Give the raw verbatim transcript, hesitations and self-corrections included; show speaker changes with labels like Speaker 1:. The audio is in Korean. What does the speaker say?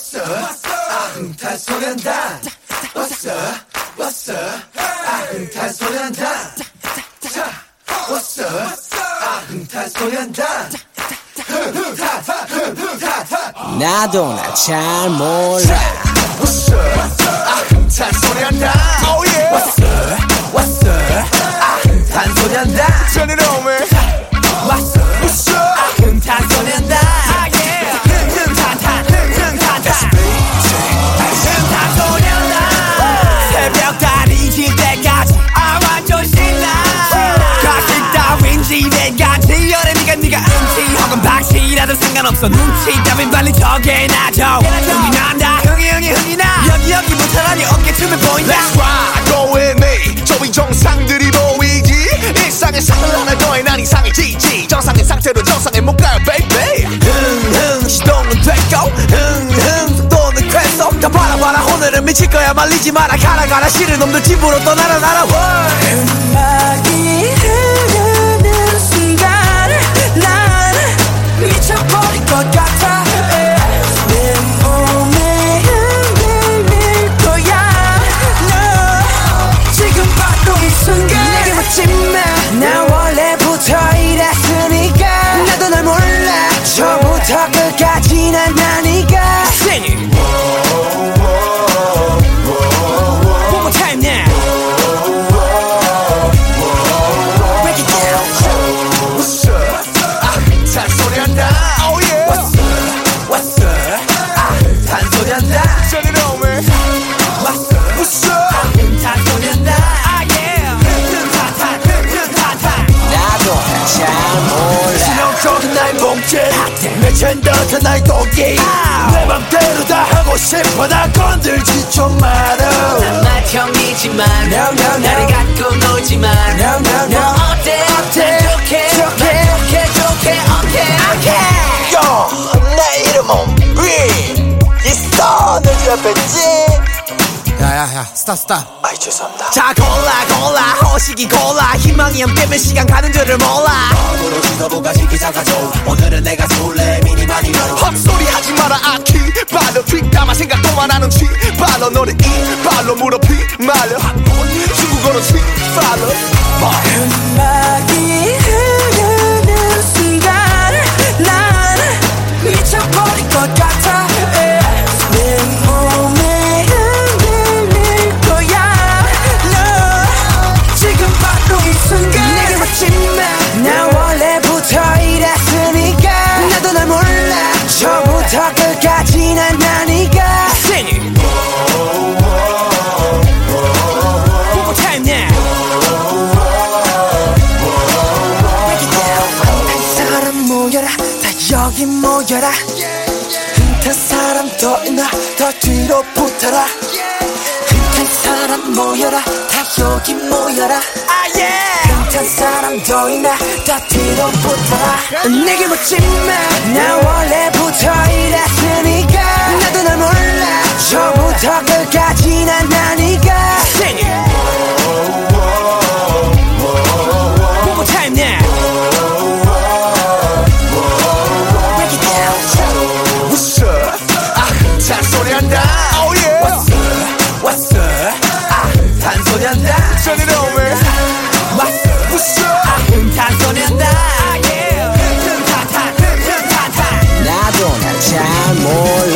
Speaker 1: What's up? 아흥탈 소년단. What's up? What's up? 아흥탈 소년단. What's up? 아흥탈 소년단.
Speaker 2: 나도 나 잘 몰라.
Speaker 1: What's up? 아흥탈 소년단. Oh yeah. What's up? What's up? 아흥탈 소년단. Turn it on, man. What's up? What's up? 아흥탈 소년단. Ah yeah. 흥탄탄, 흥탄탄. 흥탄 소년단. 새벽 달이 질 때까지 아 완전 신나. 가식 따윈 집에까지 열애 니가 니가 음치 혹은 박치라도 상관없어. 눈치 따윈 빨리 정해놔줘. 흥이 난다 흥이 흥이 흥이 나. 여기 여기 못하라니 어깨춤을 보인다.
Speaker 3: Let's ride, go with me. 저위 정상들이 보이지. 일상의 상을 더해 난 이상의 지지. 정상의 상태로 정상에 못 가요 baby.
Speaker 1: 흥흥 시동은 됐고 흥흥 속도는 쾌속. 다 봐라 봐라 오늘은 미칠 거야 말리지 마라. 가라 가라 싫은 놈들 집으로 떠나라 나라. 음악이 흐르는 순간 난 미쳐버릴 것 같아. 내 몸에 흔들릴 거야. 너 지금 바로 이 순간 내게 묻지 마. 난 원래부터 이랬으니까. 나도 널 몰라. 처음부터 끝까지 난 나니까. Sing it. One more time now. Break it down. What's up? 아흥탈 소년단. Oh yeah. What's up? What's up? 아흥탈 소년단.
Speaker 3: Turn it on, man.
Speaker 1: What's up? What's up? 아흥탈 소년단. Ah yeah. 흥탄탄, 흥탄탄.
Speaker 2: 나도 나 잘 몰라.
Speaker 1: 신형적인 나의 몸짓 매체인 듯한 나의 동기. 내 맘대로 다 하고 싶어. 나 건들지 좀 마라.
Speaker 4: 난 맏형이지만
Speaker 1: No, no, no.
Speaker 4: 나를 갖고 놀지만
Speaker 1: No, no, no.
Speaker 4: 너 어때 어때 좋게
Speaker 1: 좋게.
Speaker 4: 좋게 좋게 오케이 오케이.
Speaker 1: 요, 내 이름은 위 있어. 너 옆에지.
Speaker 2: 야야야 스탑 스탑.
Speaker 1: 아이 죄송합니다. 자 골라 골라 호식이 골라. 희망이 함께면 시간 가는 줄을 몰라.
Speaker 5: 앞으로 지도부가 시기상가죠. 오늘은 내가 술래 미니마니로.
Speaker 3: 헛소리 하지 마라 아키 발로 뒷담화 생각도 안 하는 쥐 발로 너를 이 발로 무릎이 말려. 중국어로 쥐 발로
Speaker 1: 음악이 흐르는 순간 난 미쳐버릴 것 같아. 내 몸에 흔들릴 거야. 너 지금 바로 이 순간 내게 묻지 마. 난 원래부터 이랬으니까. 나도 널 몰라. 처음부터 끝까지 난 나니까. Sing it. One more time now. Break it down. 한 사람 모여라. 다 여기 모여라. 한 사람 더 있나. 더 뒤로 붙어라. 한 사람 모여라. 다 여기 모여라. Ah yeah. 한 사람 더 있나. 더 뒤로 붙어라. 내게 묻지 마. 난 원래부터 이랬으니까. 나도 널 몰라. 처음부터 끝까지 난 나니까. Sing it. One more time now. Break it down.
Speaker 3: What's up? 아흥탈 소년단. Oh yeah.
Speaker 1: What's up? What's up? 아흥탄 소년단.
Speaker 3: Turn it on, man.
Speaker 1: What's up?
Speaker 3: What's up?
Speaker 1: 아흥탄 소년단. Ah yeah. 흥탄탄, 흥탄탄.
Speaker 2: 나도 나 잘 몰라.